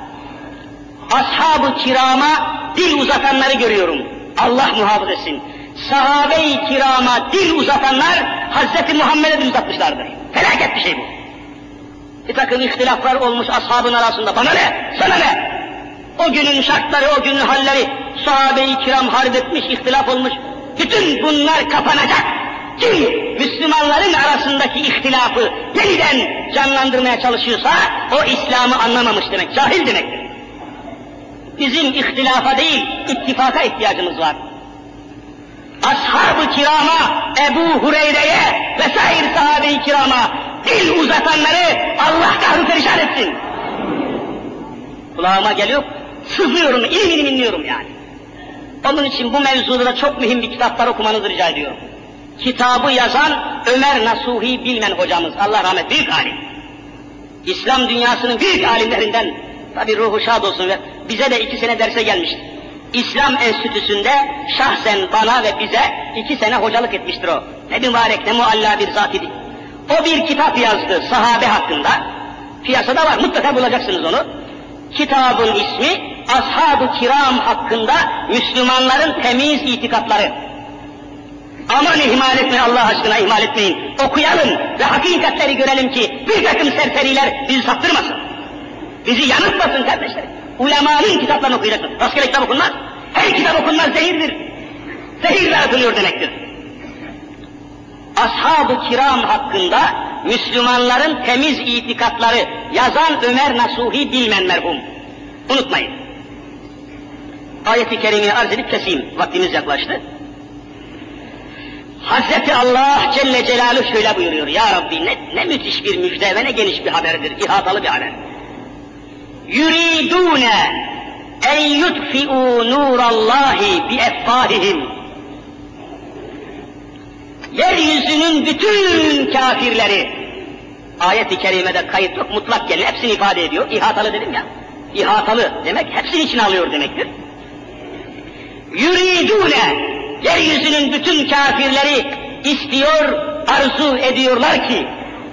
ashab-ı kirama dil uzatanları görüyorum. Allah muhafaza etsin. Sahabe-i kirama dil uzatanlar Hazreti Muhammed'e dil uzatmışlardır. Felaket bir şey bu. Bir takım ihtilaflar olmuş ashabın arasında. Bana ne? Sana ne? O günün şartları, o günün halleri, sahabe-i kiram harp etmiş, ihtilaf olmuş. Bütün bunlar kapanacak. Kim Müslümanların arasındaki ihtilafı yeniden canlandırmaya çalışıyorsa o İslam'ı anlamamış demek, cahil demektir. Bizim ihtilafa değil, ittifaka ihtiyacımız var. Ashab-ı kirama, Ebu Hureyre'ye vesaire sahabe-i kirama dil uzatanları Allah kahru perişan etsin. Kulağıma geliyor, sızıyorum, ilim ilim inliyorum yani. Onun için bu mevzuda da çok mühim bir kitaplar okumanızı rica ediyorum. Kitabı yazan Ömer Nasuhi Bilmen hocamız, Allah rahmet, büyük alim. İslam dünyasının büyük alimlerinden, tabi ruhu şad olsun ve bize de 2 sene derse gelmiştir. İslam Enstitüsü'nde şahsen bana ve bize 2 sene hocalık etmiştir o. Ne mübarek, ne mualla bir zat idi. O bir kitap yazdı sahabe hakkında. Piyasada var, mutlaka bulacaksınız onu. Kitabın ismi Ashab-ı Kiram hakkında Müslümanların temiz itikatları. Aman ihmal etmeyin, Allah aşkına ihmal etmeyin. Okuyalım ve hakikatleri görelim ki bir takım serseriler bizi saptırmasın. Bizi yanıltmasın kardeşlerim. Ulemanın kitaplarını okuyacaksın. Rastgele kitap okunmaz. Her kitap okunmaz, zehirdir. Zehirle atılıyor demektir. Ashab-ı Kiram hakkında Müslümanların temiz itikatları yazan Ömer Nasuhi Bilmen merhum. Unutmayın. Ayet-i Kerime'yi arz edip keseyim. Vaktimiz yaklaştı. Hazreti Allah Celle Celaluhu şöyle buyuruyor. Ya Rabbi ne müthiş bir müjde ve ne geniş bir haberdir. İhatalı bir haber. Yuridûne en yutfi'u nurallahi bi effahihim. Yeryüzünün bütün kafirleri, ayet-i kerimede kayıt yok, mutlak gelin hepsini ifade ediyor. İhatalı dedim ya, ihatalı demek hepsini içine alıyor demektir. Yuridune, yeryüzünün bütün kafirleri istiyor, arzu ediyorlar ki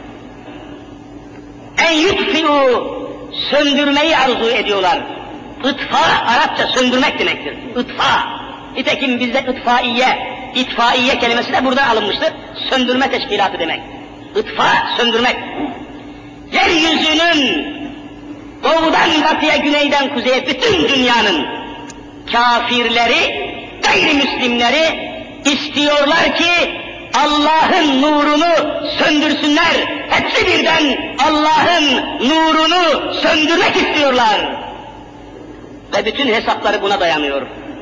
en yutfi'u, söndürmeyi arzu ediyorlar. İtfa, Arapça söndürmek demektir. İtfa. Nitekim bizde itfaiye kelimesi de buradan alınmıştır. Söndürme teşkilatı demek. İtfa, söndürmek. Yeryüzünün doğudan batıya, güneyden kuzeye bütün dünyanın kafirleri, gayrimüslimleri istiyorlar ki Allah'ın nurunu söndürsünler. Hepsi birden Allah'ın nurunu söndürmek istiyorlar. Ve bütün hesapları buna dayanıyor.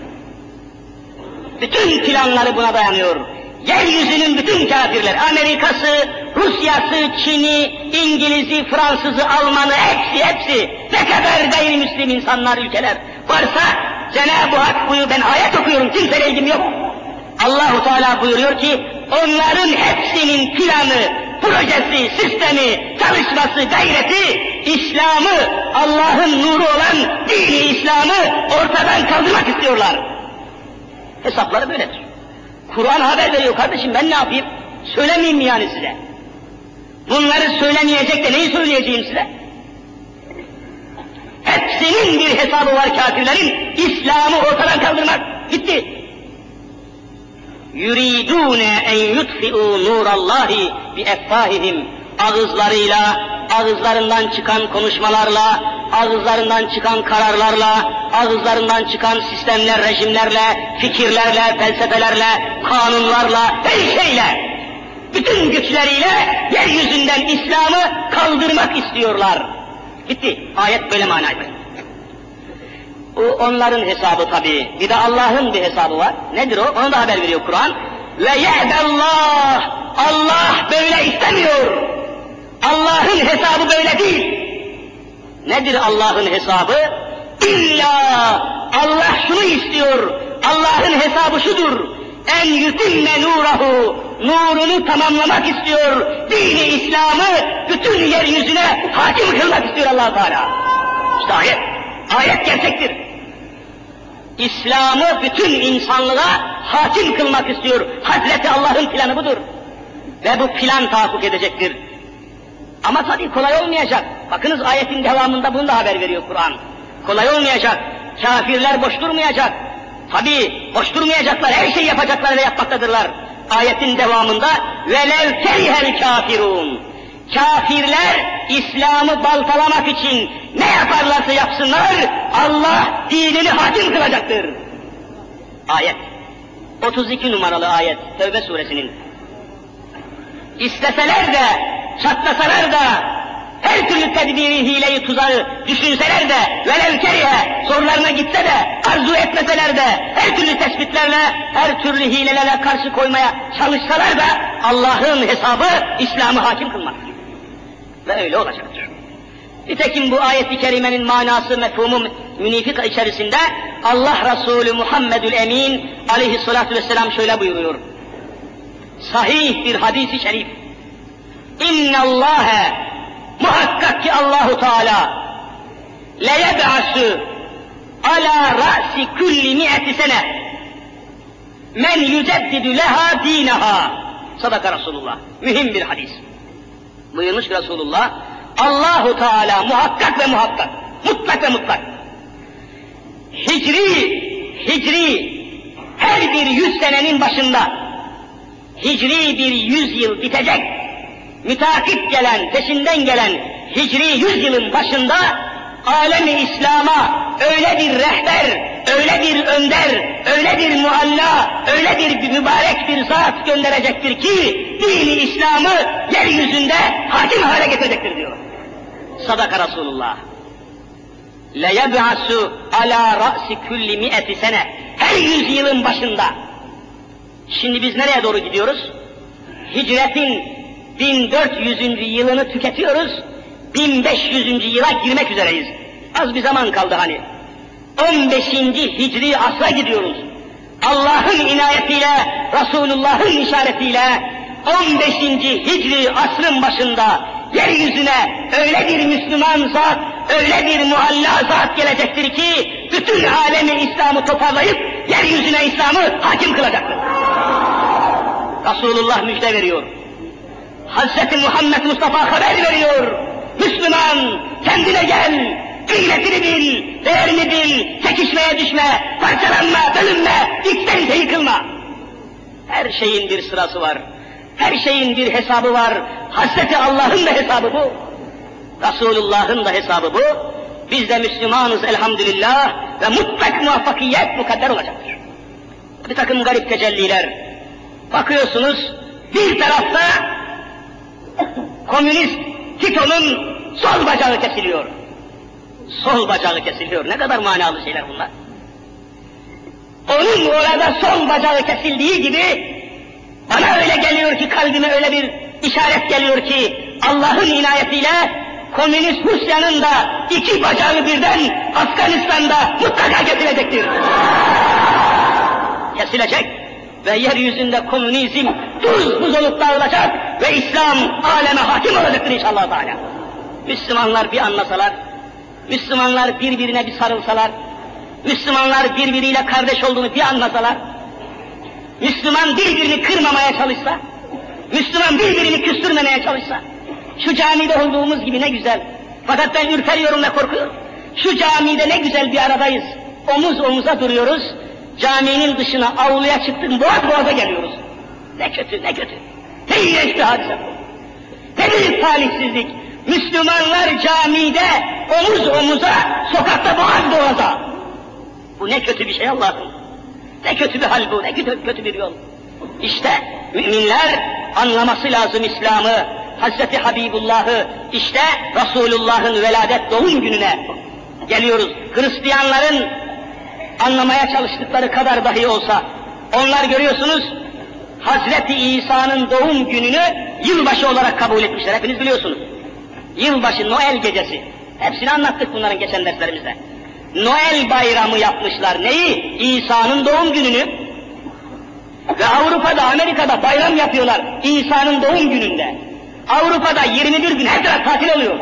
Bütün planları buna dayanıyor. Yeryüzünün bütün kafirler, Amerika'sı, Rusya'sı, Çin'i, İngiliz'i, Fransız'ı, Alman'ı, hepsi, ne kadar gayrimüslim insanlar, ülkeler varsa Cenab-ı Hak buyuruyor, ben ayet okuyorum, kimseyle ilgim yok. Allah-u Teala buyuruyor ki, onların hepsinin planı, projesi, sistemi, çalışması, gayreti, İslam'ı, Allah'ın nuru olan dini İslam'ı ortadan kaldırmak istiyorlar. Hesapları böyledir. Kur'an haber veriyor kardeşim, ben ne yapayım? Söylemeyeyim mi yani size? Bunları söylemeyecek de neyi söyleyeceğim size? Hepsinin bir hesabı var kafirlerin, İslam'ı ortadan kaldırmak. Gitti. Yuridune en yutfi'u nurallahi bi effahihim. Ağızlarıyla, ağızlarından çıkan konuşmalarla, ağızlarından çıkan kararlarla, ağızlarından çıkan sistemler, rejimlerle, fikirlerle, felsefelerle, kanunlarla, her şeyle, bütün güçleriyle yeryüzünden İslam'ı kaldırmak istiyorlar. Gitti. Ayet böyle manaydı. Onların hesabı tabii. Bir de Allah'ın bir hesabı var. Nedir o? Onu da haber veriyor Kur'an. Ve ye'dallah. Allah böyle istemiyor. Allah'ın hesabı böyle değil. Nedir Allah'ın hesabı? İlla Allah şunu istiyor. Allah'ın hesabı şudur. En yutimme nurahu. Nurunu tamamlamak istiyor. Dini İslam'ı bütün yeryüzüne hakim kılmak istiyor Allah-u Teala. İşte ayet. Ayet gerçektir. İslam'ı bütün insanlığa hakim kılmak istiyor. Hazreti Allah'ın planı budur. Ve bu plan tahakkuk edecektir. Ama tabii kolay olmayacak. Bakınız ayetin devamında bunu da haber veriyor Kur'an. Kolay olmayacak. Kafirler boş durmayacak. Tabii boş durmayacaklar. Her şeyi yapacaklar ve yapmaktadırlar. Ayetin devamında velev kerihel kafirun. Kafirler İslam'ı baltalamak için ne yaparlarsa yapsınlar, Allah dinini hakim kılacaktır. Ayet. 32 numaralı ayet. Tevbe suresinin. İsteseler de, çatlasalar da, her türlü tedbiri, hileyi, tuzağı düşünseler de, velev kerihe, zorlarına gitse de, arzu etmeseler de, her türlü tespitlerle, her türlü hilelerle karşı koymaya çalışsalar da, Allah'ın hesabı İslam'ı hakim kılmaktır. Ve öyle olacaktır. Nitekim bu ayet-i kerimenin manası, mefhumu münifik içerisinde Allah Resulü Muhammedül Emin aleyhissalatu vesselam şöyle buyuruyor. Sahih bir hadis-i şerif. İnnallâhe, muhakkak ki Allahu Teala leyeb'asu ala ra'si kulli mi'ati sene men yüceddidu leha dîneha. Sadaka Resulullah. Mühim bir hadis. Buyurmuş Resulullah, Allahu Teala muhakkak ve muhakkak, mutlak ve mutlak, hicri her bir 100 senenin başında, hicri bir 100 yıl bitecek, mütakip gelen, peşinden gelen hicri 100 yılın başında alemi İslam'a öyle bir rehber, öyle bir önder, öyle bir mualla, öyle bir mübarek bir zat gönderecektir ki dini İslam'ı yeryüzünde hakim hale getirecektir diyor. Sadaka Resulullah. Leyeb'asu ala ra'si kulli mi'ati sene. Her 100 yılın başında. Şimdi biz nereye doğru gidiyoruz? Hicretin 1400. yılını tüketiyoruz. 1500. yıla girmek üzereyiz. Az bir zaman kaldı hani. 15. Hicri asra gidiyoruz. Allah'ın inayetiyle, Resulullah'ın işaretiyle 15. Hicri asrın başında yeryüzüne öyle bir Müslüman zat, öyle bir muhalla zat gelecektir ki bütün alemi İslam'ı toparlayıp yeryüzüne İslam'ı hakim kılacaktır. Resulullah müjde veriyor. Hazreti Muhammed Mustafa haber veriyor. Müslüman kendine gel, kıymetini bil, değerini bil, çekişmeye düşme, parçalanma, bölünme, içten yıkılma. Her şeyin bir sırası var. Her şeyin bir hesabı var. Hazreti Allah'ın da hesabı bu. Resulullah'ın da hesabı bu. Biz de Müslümanız elhamdülillah ve mutlak muvaffakiyet mukadder olacaktır. Bir takım garip tecelliler. Bakıyorsunuz bir tarafta komünist Tito'nun sol bacağı kesiliyor. Sol bacağı kesiliyor. Ne kadar manalı şeyler bunlar. Onun orada sol bacağı kesildiği gibi bana öyle geliyor ki, kalbime öyle bir işaret geliyor ki Allah'ın inayetiyle komünist Rusya'nın da 2 bacağı birden Afganistan'da mutlaka kesilecektir. Kesilecek ve yeryüzünde komünizm buz olup dağılacak ve İslam aleme hakim olacaktır inşallah Teala. Müslümanlar bir anlasalar, Müslümanlar birbirine bir sarılsalar, Müslümanlar birbiriyle kardeş olduğunu bir anlasalar, Müslüman birbirini kırmamaya çalışsa, Müslüman birbirini küstürmemeye çalışsa, şu camide olduğumuz gibi ne güzel. Fakat ben ürperiyorum ve korkuyorum. Şu camide ne güzel bir aradayız. Omuz omuza duruyoruz. Caminin dışına avluya çıktık, boğaz boğaza geliyoruz. Ne kötü, ne kötü. Ne iğrenç bir hadise bu. Ne büyük talihsizlik. Müslümanlar camide omuz omuza, sokakta boğaz boğaza. Bu ne kötü bir şey Allah'ım. Ne kötü bir hal bu, ne kötü bir yol. İşte müminler anlaması lazım İslam'ı, Hazreti Habibullah'ı, işte Resulullah'ın veladet doğum gününe geliyoruz. Hristiyanların anlamaya çalıştıkları kadar dahi olsa, onlar görüyorsunuz, Hazreti İsa'nın doğum gününü yılbaşı olarak kabul etmişler, hepiniz biliyorsunuz. Yılbaşı, Noel gecesi, hepsini anlattık bunların geçen derslerimizde. Noel bayramı yapmışlar, neyi? İsa'nın doğum gününü. Ve Avrupa'da, Amerika'da bayram yapıyorlar İsa'nın doğum gününde. Avrupa'da 21 gün her taraf tatil oluyor.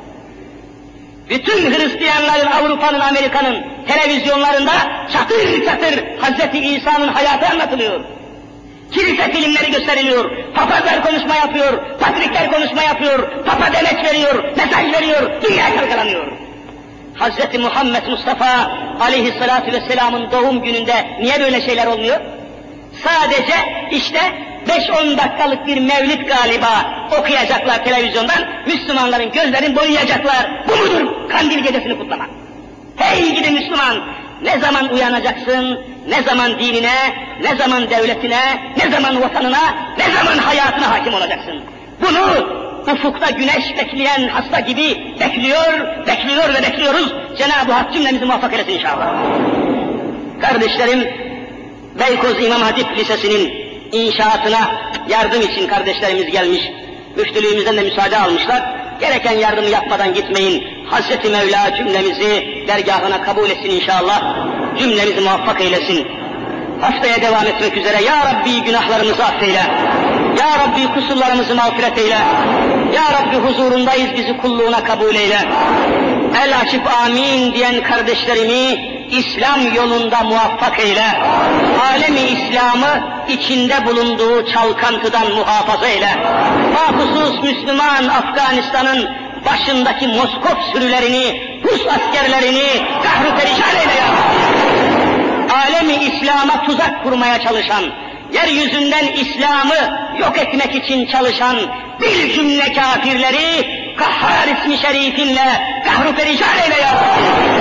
Bütün Hristiyanların, Avrupa'nın, Amerika'nın televizyonlarında çatır çatır Hazreti İsa'nın hayatı anlatılıyor. Kilise filmleri gösteriliyor, papazlar konuşma yapıyor, patrikler konuşma yapıyor, papa demeç veriyor, mesaj veriyor, dünya çalkalanıyor. Hazreti Muhammed Mustafa aleyhissalatu vesselamın doğum gününde niye böyle şeyler olmuyor? Sadece işte 5-10 dakikalık bir mevlid galiba okuyacaklar televizyondan, Müslümanların gözlerini boyayacaklar. Bu mudur kandil gecesini kutlamak? Hey gidi Müslüman! Ne zaman uyanacaksın, ne zaman dinine, ne zaman devletine, ne zaman vatanına, ne zaman hayatına hakim olacaksın? Bunu ufukta güneş bekleyen hasta gibi bekliyor ve bekliyoruz. Cenab-ı Hak cümlemizi muvaffak eylesin inşallah. Kardeşlerim, Beykoz İmam Hatip Lisesi'nin inşaatına yardım için kardeşlerimiz gelmiş. Müftülüğümüzden de müsaade almışlar. Gereken yardımı yapmadan gitmeyin. Hazreti Mevla cümlemizi dergâhına kabul etsin inşallah. Cümlemizi muvaffak eylesin. Haftaya devam etmek üzere. Ya Rabbi günahlarımızı affeyle. Ya Rabbi kusurlarımızı mağfiret eyle. Ya Rabbi huzurundayız, bizi kulluğuna kabul eyle. El açıp amin diyen kardeşlerimi İslam yolunda muvaffak eyle. Alemi İslam'ı içinde bulunduğu çalkantıdan muhafaza eyle. Mahsus Müslüman Afganistan'ın başındaki Moskov sürülerini, Rus askerlerini kahru perişan eyle ya. Alemi İslam'a tuzak kurmaya çalışan, yeryüzünden İslam'ı yok etmek için çalışan bir cümle kafirleri Kahhar ismi şerifinle kahru perişan eyle ya.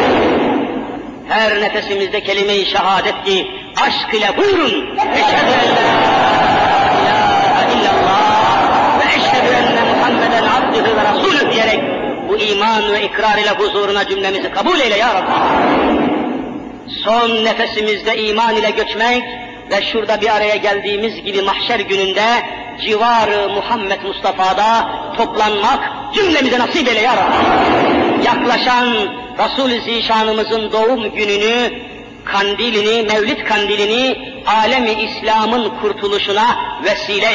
Her nefesimizde kelime-i şehadet ki aşk ile buyurun. Eşhedü en la ilahe illallah ve eşhedü enne Muhammeden abdühü ve rasulü diyerek bu iman ve ikrar ile huzuruna cümlemizi kabul eyle ya Rabbi. Son nefesimizde iman ile göçmek ve şurada bir araya geldiğimiz gibi mahşer gününde civar-ı Muhammed Mustafa'da toplanmak cümlemize nasip eyle ya Rabbi. Ya yaklaşan Resul-i Zişanımızın doğum gününü, kandilini, Mevlid kandilini alemi İslam'ın kurtuluşuna vesile